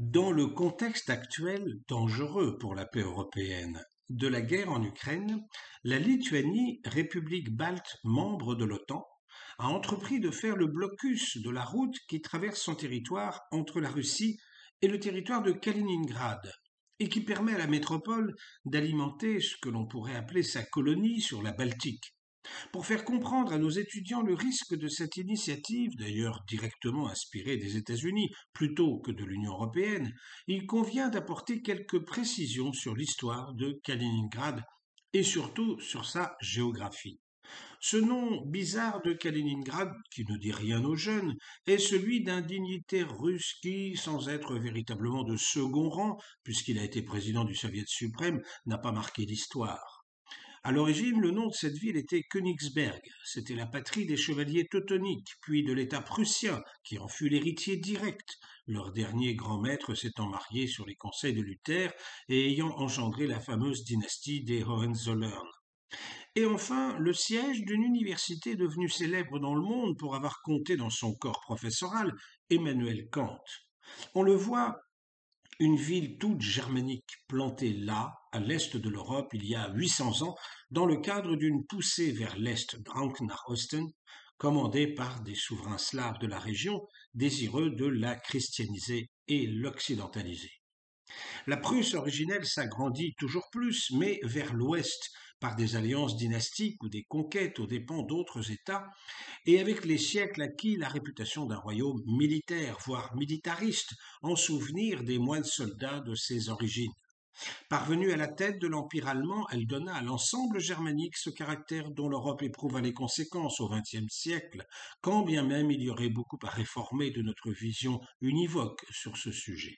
Dans le contexte actuel dangereux pour la paix européenne de la guerre en Ukraine, la Lituanie, république balte membre de l'OTAN, a entrepris de faire le blocus de la route qui traverse son territoire entre la Russie et le territoire de Kaliningrad, et qui permet à la métropole d'alimenter ce que l'on pourrait appeler sa colonie sur la Baltique. Pour faire comprendre à nos étudiants le risque de cette initiative, d'ailleurs directement inspirée des États-Unis plutôt que de l'Union européenne, il convient d'apporter quelques précisions sur l'histoire de Kaliningrad et surtout sur sa géographie. Ce nom bizarre de Kaliningrad, qui ne dit rien aux jeunes, est celui d'un dignitaire russe qui, sans être véritablement de second rang, puisqu'il a été président du Soviet suprême, n'a pas marqué l'histoire. À l'origine, le nom de cette ville était Königsberg. C'était la patrie des chevaliers teutoniques, puis de l'État prussien, qui en fut l'héritier direct, leur dernier grand maître s'étant marié sur les conseils de Luther et ayant engendré la fameuse dynastie des Hohenzollern. Et enfin, le siège d'une université devenue célèbre dans le monde pour avoir compté dans son corps professoral Emmanuel Kant. On le voit, une ville toute germanique plantée là, à l'est de l'Europe, il y a 800 ans, dans le cadre d'une poussée vers l'est Drang nach Osten, commandée par des souverains slaves de la région, désireux de la christianiser et l'occidentaliser. La Prusse originelle s'agrandit toujours plus, mais vers l'ouest, par des alliances dynastiques ou des conquêtes aux dépens d'autres États, et avec les siècles acquis la réputation d'un royaume militaire, voire militariste, en souvenir des moines soldats de ses origines. Parvenue à la tête de l'Empire allemand, elle donna à l'ensemble germanique ce caractère dont l'Europe éprouva les conséquences au XXe siècle, quand bien même il y aurait beaucoup à réformer de notre vision univoque sur ce sujet.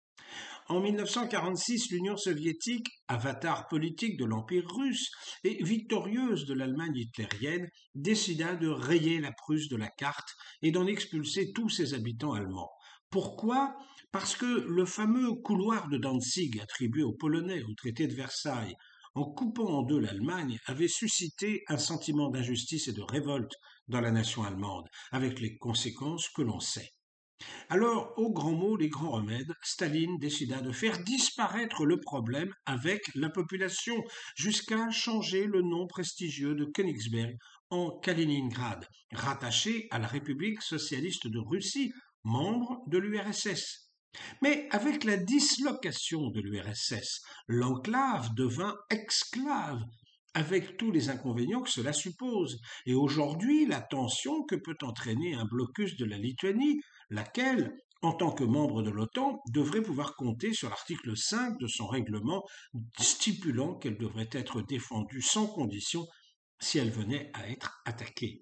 En 1946, l'Union soviétique, avatar politique de l'Empire russe et victorieuse de l'Allemagne hitlérienne, décida de rayer la Prusse de la carte et d'en expulser tous ses habitants allemands. Pourquoi? Parce que le fameux couloir de Danzig attribué aux Polonais au traité de Versailles, en coupant en deux l'Allemagne, avait suscité un sentiment d'injustice et de révolte dans la nation allemande, avec les conséquences que l'on sait. Alors, aux grands mots, les grands remèdes, Staline décida de faire disparaître le problème avec la population, jusqu'à changer le nom prestigieux de Königsberg en Kaliningrad, rattaché à la République socialiste de Russie, membre de l'URSS. Mais avec la dislocation de l'URSS, l'enclave devint exclave, avec tous les inconvénients que cela suppose. Et aujourd'hui, la tension que peut entraîner un blocus de la Lituanie, laquelle, en tant que membre de l'OTAN, devrait pouvoir compter sur l'article 5 de son règlement stipulant qu'elle devrait être défendue sans condition si elle venait à être attaquée.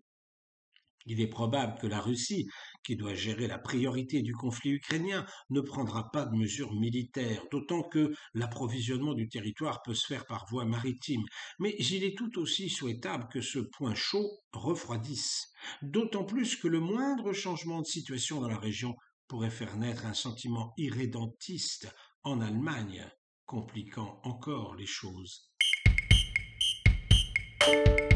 Il est probable que la Russie, qui doit gérer la priorité du conflit ukrainien, ne prendra pas de mesures militaires, d'autant que l'approvisionnement du territoire peut se faire par voie maritime. Mais il est tout aussi souhaitable que ce point chaud refroidisse, d'autant plus que le moindre changement de situation dans la région pourrait faire naître un sentiment irrédentiste en Allemagne, compliquant encore les choses.